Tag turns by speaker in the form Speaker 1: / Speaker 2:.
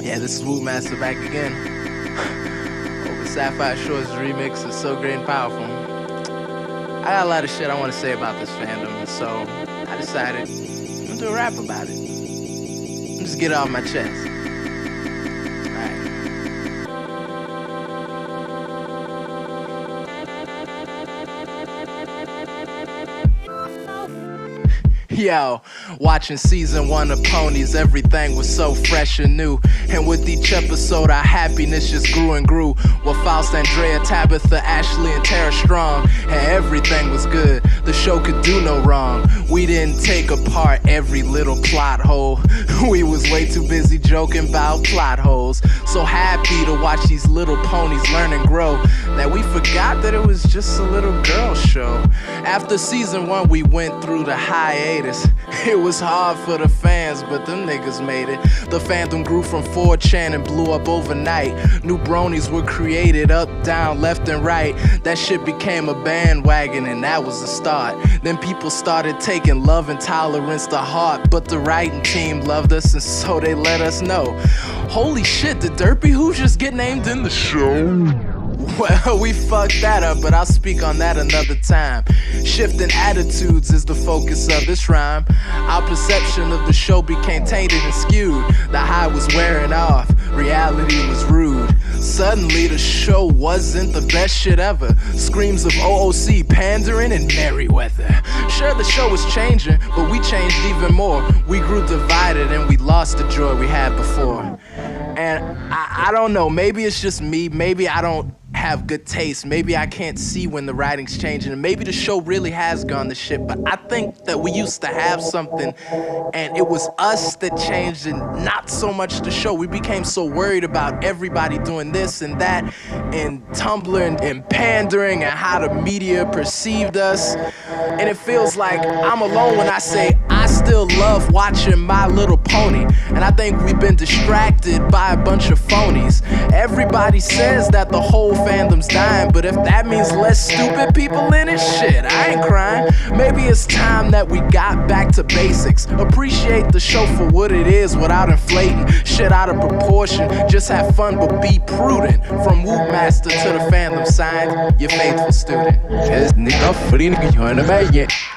Speaker 1: Yeah, this is Wootmaster back again. Hope the Sapphire Shores remix is so great and powerful. I got a lot of shit I want to say about this fandom, so I decided I'm gonna do a rap about it. Just get it off my chest. Alright. Yo, watching season 1 of Ponies, everything was so fresh and new. And with each episode, our happiness just grew and grew. With Faust, Andrea, Tabitha, Ashley, and Tara Strong, and everything was good. The show could do no wrong. We didn't take apart every little plot hole. We was way too busy joking about plot holes. So happy to watch these little ponies learn and grow that we forgot that it was just a little girl show. After season 1, we went through the hiatus. It was hard for the fans, but them niggas made it. The fandom grew from 4chan and blew up overnight. New bronies were created up, down, left, and right. That shit became a bandwagon, and that was the start. Then people started taking love and tolerance to heart, but the writing team loved us, and so they let us know. Holy shit, did Derpy Who just get named in the show? Well, we fucked that up, but I'll speak on that another time. Shifting attitudes is the focus of this rhyme. Our perception of the show became tainted and skewed. The high was wearing off, reality was rude. Suddenly the show wasn't the best shit ever. Screams of OOC, pandering, and Merryweather. Sure, the show was changing, but we changed even more. We grew divided and we lost the joy we had before. And I don't know, maybe it's just me, maybe I don't have good taste, maybe I can't see when the writing's changing, and maybe the show really has gone to shit, but I think that we used to have something, and it was us that changed and not so much the show. We became so worried about everybody doing this and that, and Tumblr and pandering, and how the media perceived us, and it feels like I'm alone when I say I still love watching My Little Pony, and I think we've been distracted by a bunch of phonies. Everybody says that the whole fandom's dying, but if that means less stupid people in it, shit, I ain't crying. Maybe it's time that we got back to basics. Appreciate the show for what it is without inflating shit out of proportion. Just have fun but be prudent. From Wootmaster to the fandom, signed, your faithful student.